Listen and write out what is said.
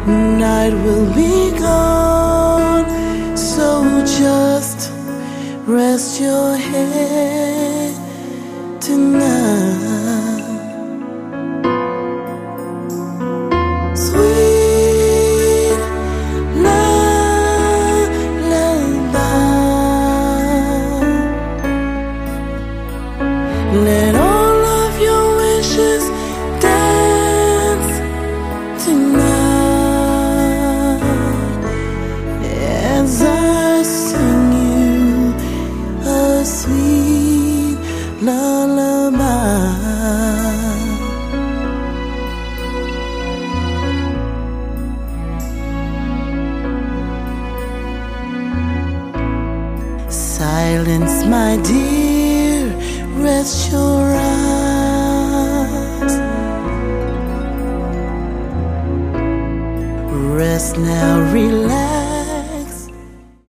night will be gone. So just rest your head tonight. Sweet lullaby. Let all of your wishes dance tonight as I sing you a sweet lullaby. Silence, my dear, rest your eyes. Rest now, relax.